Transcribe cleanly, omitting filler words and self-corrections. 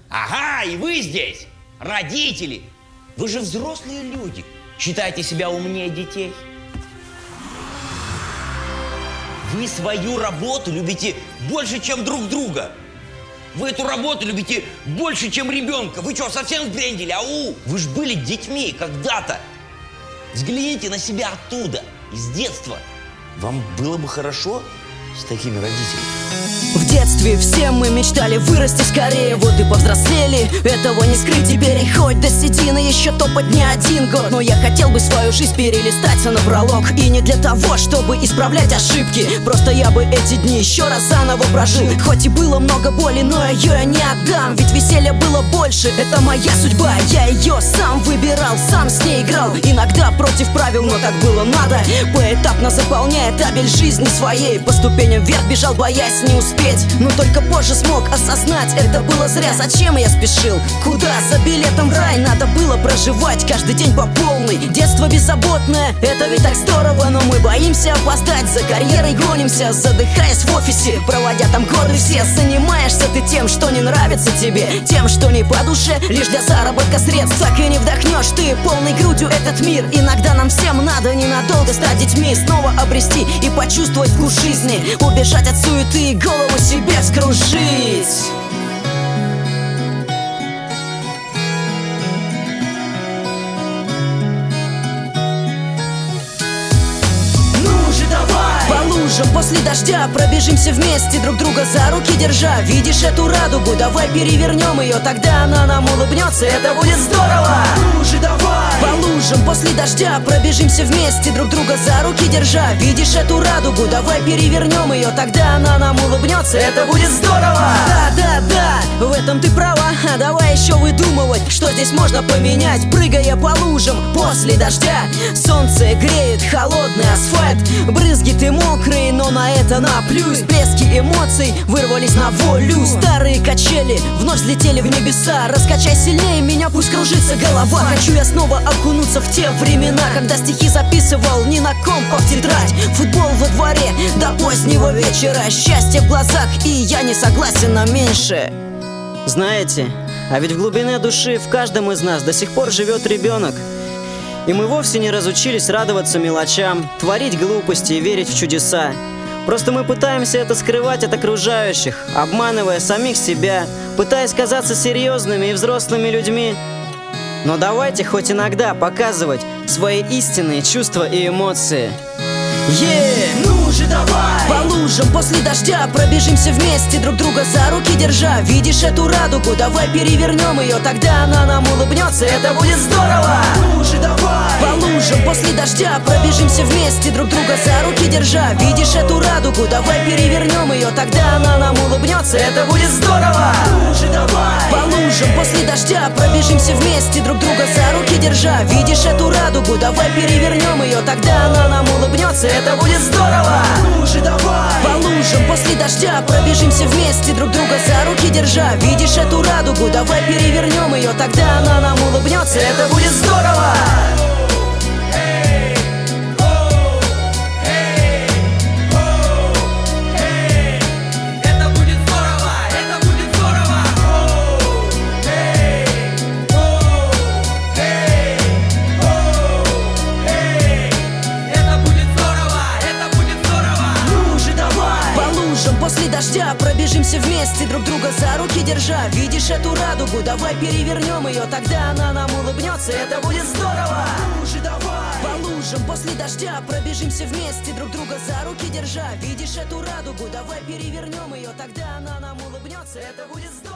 Ага, и вы здесь, родители. Вы же взрослые люди. Считаете себя умнее детей? Вы свою работу любите больше, чем друг друга. Вы эту работу любите больше, чем ребенка. Вы что, совсем сбрендили? Ау! Вы же были детьми когда-то. Взгляните на себя оттуда, из детства. Вам было бы хорошо с такими родителями? В детстве все мы мечтали вырасти скорее, вот и повзрослели. Этого не скрыть теперь, и хоть до седины еще топать не один год. Но я хотел бы свою жизнь перелистать напролог. И не для того, чтобы исправлять ошибки. Просто я бы эти дни еще раз заново прожил. Хоть и было много боли, но ее я не отдам. Ведь веселья было больше, это моя судьба. Я ее сам выбирал, сам с ней играл. Иногда против правил, но так было надо. Поэтапно заполняя табель жизни своей. По ступеням вверх бежал, боясь не успеть. Но только позже смог осознать, это было зря. Зачем я спешил? Куда? За билетом в рай надо было проживать каждый день по полной. Детство беззаботное, это ведь так здорово. Но мы боимся опоздать, за карьерой гонимся, задыхаясь в офисе, проводя там годы все. Занимаешься ты тем, что не нравится тебе, тем, что не по душе, лишь для заработка средств. Так и не вдохнешь ты полной грудью этот мир. Иногда нам всем надо ненадолго стать детьми, снова обрести и почувствовать вкус жизни. Убежать от суеты и голову себе вскружить. После дождя пробежимся вместе, друг друга за руки держа. Видишь эту радугу? Давай перевернем ее, тогда она нам улыбнется, это будет здорово. Ну же давай! По лужам после дождя пробежимся вместе, друг друга за руки держа. Видишь эту радугу? Давай перевернем ее, тогда она нам улыбнется, это будет здорово. Да, в этом ты права. Давай еще выдумывать, что здесь можно поменять. Прыгая по лужам после дождя, солнце греет холодный асфальт. Брызги ты мокрые, но на это наплюсь. Блески эмоций вырвались на волю. Старые качели вновь взлетели в небеса. Раскачай сильнее меня, пусть кружится голова. Хочу я снова окунуться в те времена, когда стихи записывал не на компах в тетрадь. Футбол во дворе до позднего вечера. Счастье в глазах, и я не согласен на меньше. Знаете, а ведь в глубине души в каждом из нас до сих пор живет ребенок. И мы вовсе не разучились радоваться мелочам, творить глупости и верить в чудеса. Просто мы пытаемся это скрывать от окружающих, обманывая самих себя, пытаясь казаться серьезными и взрослыми людьми. Но давайте хоть иногда показывать свои истинные чувства и эмоции. Ну же давай! По лужам после дождя пробежимся вместе, друг друга за руки держа. Видишь эту радугу? Давай перевернем ее, тогда она нам улыбнется, это будет здорово. Ну же давай! По лужам после дождя пробежимся вместе, друг друга за руки держа. Видишь эту радугу? Давай перевернем ее, тогда она нам улыбнется, это будет здорово. Ну же давай! По лужам после дождя пробежимся вместе, друг друга за руки держа. Видишь эту радугу? Давай перевернем ее, тогда она нам улыбнется, это будет здорово. Ну же давай! По лужам после дождя пробежимся вместе, друг друга за руки держа. Видишь эту радугу? Давай перевернем ее, тогда она нам улыбнется, это будет здорово. После дождя пробежимся вместе, друг друга за руки держа. Видишь эту радугу? Давай перевернем ее, тогда она нам улыбнется, это будет здорово. Ну же давай! По лужам после дождя пробежимся вместе, друг друга за руки держа. Видишь эту радугу? Давай перевернем ее, тогда она нам улыбнется, это будет здорово.